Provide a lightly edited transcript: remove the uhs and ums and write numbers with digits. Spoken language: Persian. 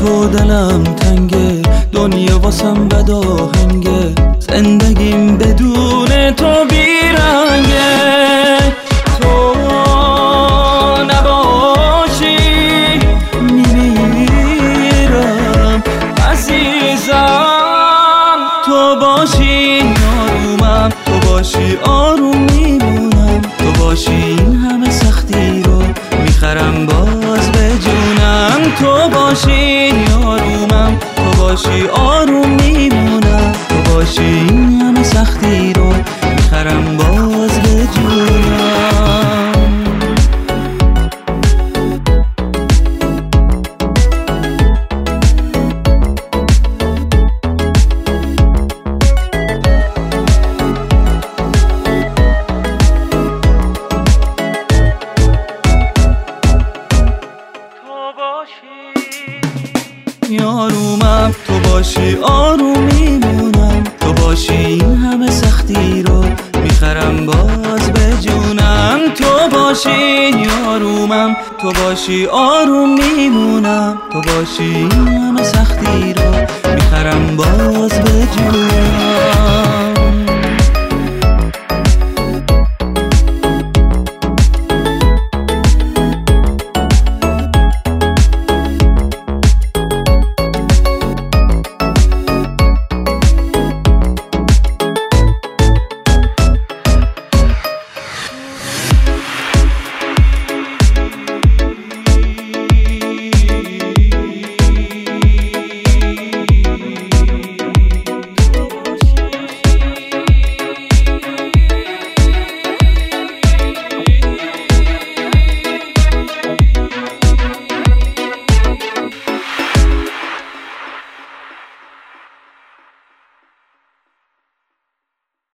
تو دلم تنگه، دنیا واسم بد آهنگه، زندگیم بدون تو بیرنگه. تو نباشی میمیرم عزیزم، تو باشی آرومم، تو باشی آروم میمونم، تو باشی این همه سختی رو میخرم باز به جونم. تو باشی آرومم، تو باشی آروم میمونم، تو باشی این همه سختی رو میخرم باز به جونم. آرومم، تو باشی آروم میمونم، تو باشی این همه سختی رو میخرم باز به جونم. تو باشی آرومم، تو باشی آروم میمونم، تو باشی این همه سختی رو میخرم باز به جونم.